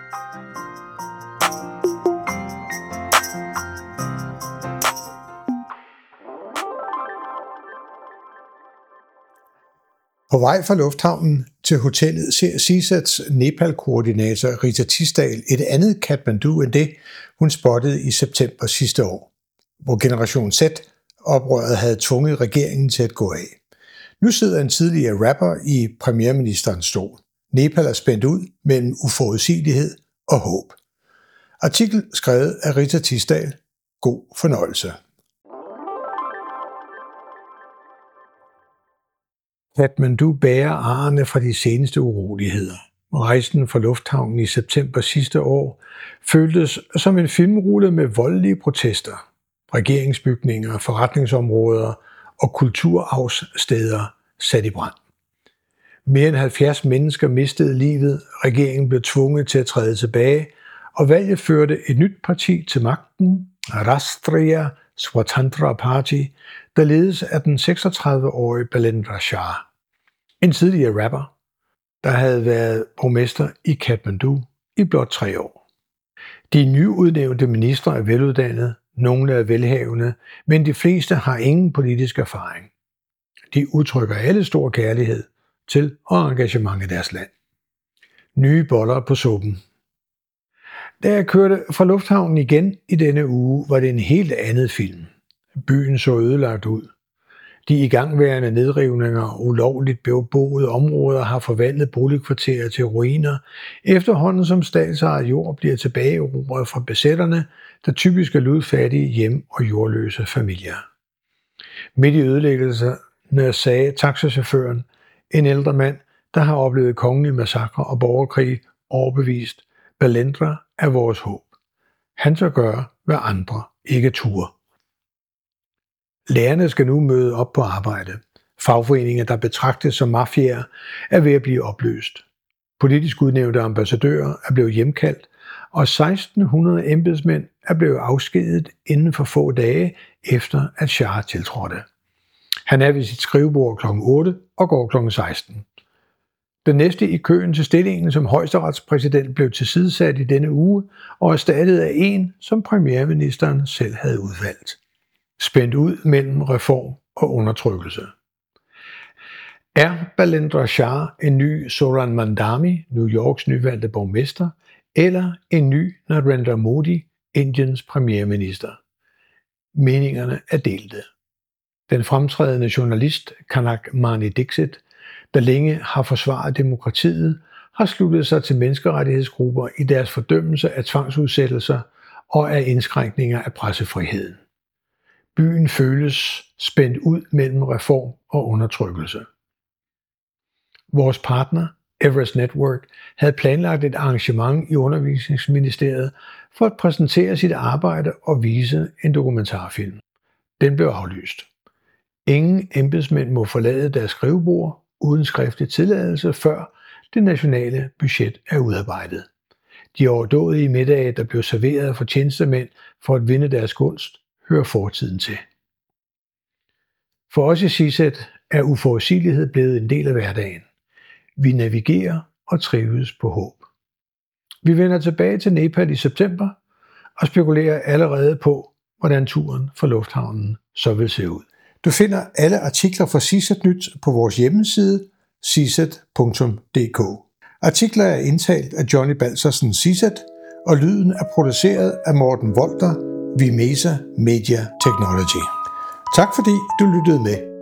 På vej fra lufthavnen til hotellet ser CSATs Nepal-koordinator Rita Tisdal et andet Kathmandu end det, hun spottede i september sidste år, hvor Generation Z-oprøret havde tvunget regeringen til at gå af. Nu sidder en tidligere rapper i premierministerens stol. Nepal er spændt ud mellem uforudsigelighed og håb. Artikel skrevet af Rita Tisdal. God fornøjelse. Kathmandu bærer arrene fra de seneste uroligheder. Rejsen fra lufthavnen i september sidste år føltes som en filmrulle med voldelige protester, regeringsbygninger, forretningsområder og kulturarvssteder sat i brand. Mere end 70 mennesker mistede livet, regeringen blev tvunget til at træde tilbage, og valget førte et nyt parti til magten, Rashtriya Swatantra Party, der ledes af den 36-årige Balendra Shah, en tidligere rapper, der havde været borgmester i Kathmandu i blot 3 år. De nyudnævnte ministre er veluddannede, nogle er velhavende, men de fleste har ingen politisk erfaring. De udtrykker alle stor kærlighed til og engagement i deres land. Nye boller på suppen. Da jeg kørte fra lufthavnen igen i denne uge, var det en helt andet film. Byen så ødelagt ud. De igangværende nedrivninger og ulovligt beboede områder har forvandlet boligkvarterer til ruiner, efterhånden som statsejet jord bliver tilbageerobret fra besætterne, der typisk er ludfattige hjem- og jordløse familier. Midt i ødelæggelserne sagde taxachaufføren, en ældre mand, der har oplevet kongelige massakrer og borgerkrig, overbevist: Balendra er vores håb. Han tør gøre, hvad andre ikke turde. Lærerne skal nu møde op på arbejde. Fagforeninger, der betragtes som mafiaer, er ved at blive opløst. Politisk udnævnte ambassadører er blevet hjemkaldt, og 1600 embedsmænd er blevet afskediget inden for få dage efter, at Shah tiltrådte. Han er ved sit skrivebord kl. 8 og går kl. 16. Den næste i køen til stillingen som højesteretspræsident blev tilsidesat i denne uge og erstattet af en, som premierministeren selv havde udvalgt. Spændt ud mellem reform og undertrykkelse. Er Balendra Shah en ny Zoran Mandami, New Yorks nyvalgte borgmester, eller en ny Narendra Modi, Indiens premierminister? Meningerne er delte. Den fremtrædende journalist Kanak Mani Dixit, der længe har forsvaret demokratiet, har sluttet sig til menneskerettighedsgrupper i deres fordømmelse af tvangsudsættelser og af indskrænkninger af pressefriheden. Byen føles spændt ud mellem reform og undertrykkelse. Vores partner, Everest Network, havde planlagt et arrangement i Undervisningsministeriet for at præsentere sit arbejde og vise en dokumentarfilm. Den blev aflyst. Ingen embedsmænd må forlade deres skrivebord uden skriftlig tilladelse, før det nationale budget er udarbejdet. De overdådige middage, der blev serveret for tjenestemænd for at vinde deres gunst, hører fortiden til. For os i CSAT er uforudsigelighed blevet en del af hverdagen. Vi navigerer og trives på håb. Vi vender tilbage til Nepal i september og spekulerer allerede på, hvordan turen fra lufthavnen så vil se ud. Du finder alle artikler fra CSAT Nyt på vores hjemmeside csat.dk. Artikler er indtalt af Johnny Balsersen CSAT, og lyden er produceret af Morten Volter, Vimesa Media Technology. Tak fordi du lyttede med.